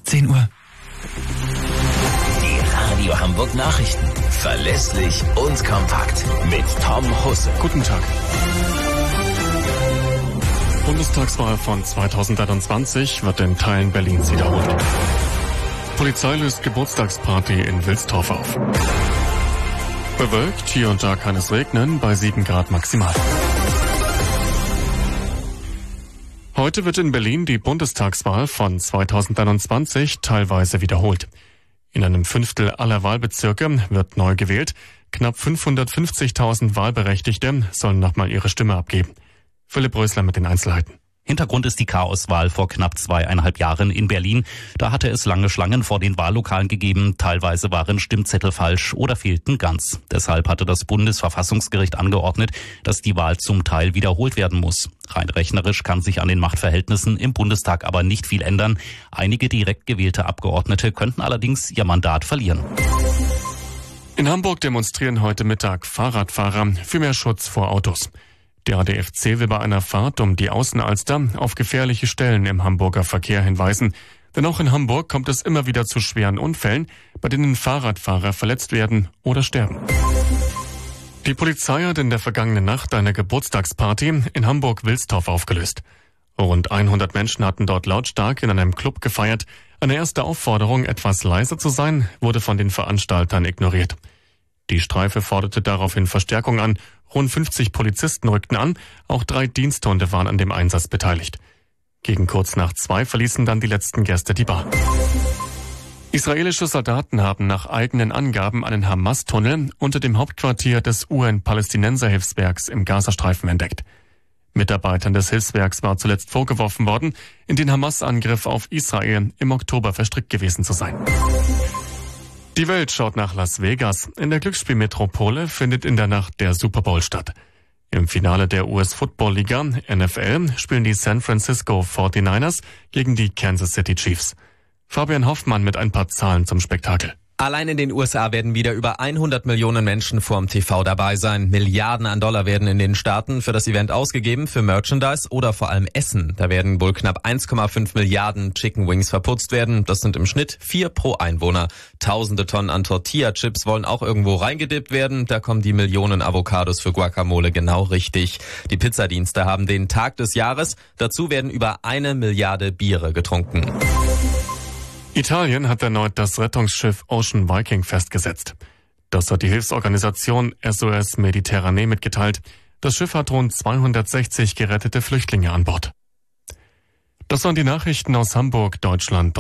10 Uhr. Die Radio Hamburg Nachrichten. Verlässlich und kompakt. Mit Tom Husse. Guten Tag. Bundestagswahl von 2021 wird in Teilen Berlins wiederholt. Polizei löst Geburtstagsparty in Wilsdorf auf. Bewölkt, hier und da kann es regnen, bei 7 Grad maximal. Heute wird in Berlin die Bundestagswahl von 2021 teilweise wiederholt. In einem Fünftel aller Wahlbezirke wird neu gewählt. Knapp 550.000 Wahlberechtigte sollen nochmal ihre Stimme abgeben. Philipp Rösler mit den Einzelheiten. Hintergrund ist die Chaoswahl vor knapp 2,5 Jahren in Berlin. Da hatte es lange Schlangen vor den Wahllokalen gegeben. Teilweise waren Stimmzettel falsch oder fehlten ganz. Deshalb hatte das Bundesverfassungsgericht angeordnet, dass die Wahl zum Teil wiederholt werden muss. Rein rechnerisch kann sich an den Machtverhältnissen im Bundestag aber nicht viel ändern. Einige direkt gewählte Abgeordnete könnten allerdings ihr Mandat verlieren. In Hamburg demonstrieren heute Mittag Fahrradfahrer für mehr Schutz vor Autos. Der ADFC will bei einer Fahrt um die Außenalster auf gefährliche Stellen im Hamburger Verkehr hinweisen. Denn auch in Hamburg kommt es immer wieder zu schweren Unfällen, bei denen Fahrradfahrer verletzt werden oder sterben. Die Polizei hat in der vergangenen Nacht eine Geburtstagsparty in Hamburg-Wilsdorf aufgelöst. Rund 100 Menschen hatten dort lautstark in einem Club gefeiert. Eine erste Aufforderung, etwas leiser zu sein, wurde von den Veranstaltern ignoriert. Die Streife forderte daraufhin Verstärkung an. Rund 50 Polizisten rückten an, auch 3 Diensthunde waren an dem Einsatz beteiligt. Gegen kurz nach 2 verließen dann die letzten Gäste die Bar. Israelische Soldaten haben nach eigenen Angaben einen Hamas-Tunnel unter dem Hauptquartier des UN-Palästinenser-Hilfswerks im Gazastreifen entdeckt. Mitarbeitern des Hilfswerks war zuletzt vorgeworfen worden, in den Hamas-Angriff auf Israel im Oktober verstrickt gewesen zu sein. Die Welt schaut nach Las Vegas. In der Glücksspielmetropole findet in der Nacht der Super Bowl statt. Im Finale der US-Football-Liga NFL spielen die San Francisco 49ers gegen die Kansas City Chiefs. Fabian Hoffmann mit ein paar Zahlen zum Spektakel. Allein in den USA werden wieder über 100 Millionen Menschen vorm TV dabei sein. Milliarden an Dollar werden in den Staaten für das Event ausgegeben, für Merchandise oder vor allem Essen. Da werden wohl knapp 1,5 Milliarden Chicken Wings verputzt werden. Das sind im Schnitt 4 pro Einwohner. Tausende Tonnen an Tortilla-Chips wollen auch irgendwo reingedippt werden. Da kommen die Millionen Avocados für Guacamole genau richtig. Die Pizzadienste haben den Tag des Jahres. Dazu werden über 1 Milliarde Biere getrunken. Italien hat erneut das Rettungsschiff Ocean Viking festgesetzt. Das hat die Hilfsorganisation SOS Mediterranee mitgeteilt. Das Schiff hat rund 260 gerettete Flüchtlinge an Bord. Das waren die Nachrichten aus Hamburg, Deutschland.